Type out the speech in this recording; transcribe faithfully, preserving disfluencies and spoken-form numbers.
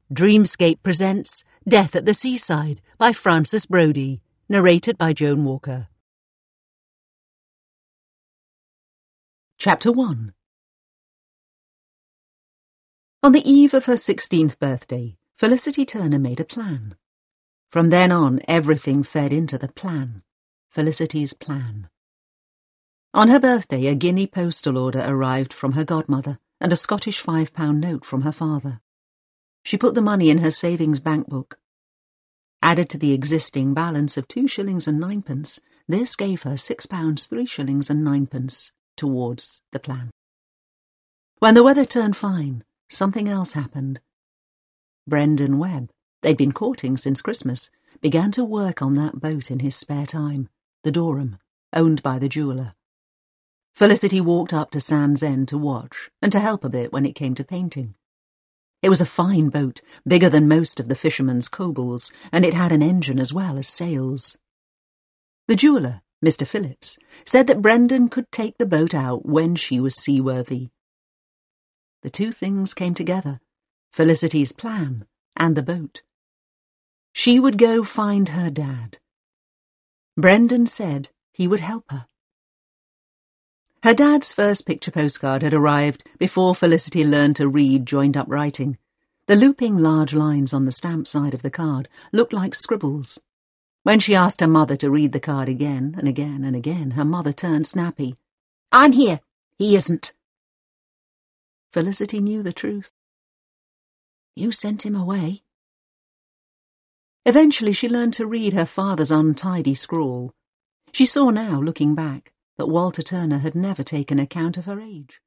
Dreamscape presents Death at the Seaside by Frances Brodie, narrated by Joan Walker. Chapter one. On the eve of her sixteenth birthday, Felicity Turner made a plan. From then on, everything fed into the plan. Felicity's plan. On her birthday, a guinea postal order arrived from her godmother and a Scottish five-pound note from her father. She put the money in her savings bank book. Added to the existing balance of two shillings and ninepence, this gave her six pounds three shillings and ninepence towards the plan. When the weather turned fine, something else happened. Brendan Webb, they'd been courting since Christmas, began to work on that boat in his spare time, the Dorum, owned by the jeweller. Felicity walked up to Sand's End to watch and to help a bit when it came to painting. It was a fine boat, bigger than most of the fishermen's cobles, and it had an engine as well as sails. The jeweller, Mister Phillips, said that Brendan could take the boat out when she was seaworthy. The two things came together, Felicity's plan and the boat. She would go find her dad. Brendan said he would help her. Her dad's first picture postcard had arrived before Felicity learned to read joined-up writing. The looping large lines on the stamp side of the card looked like scribbles. When she asked her mother to read the card again and again and again, her mother turned snappy. "I'm here. He isn't." Felicity knew the truth. "You sent him away." Eventually she learned to read her father's untidy scrawl. She saw now, looking back, that Walter Turner had never taken account of her age.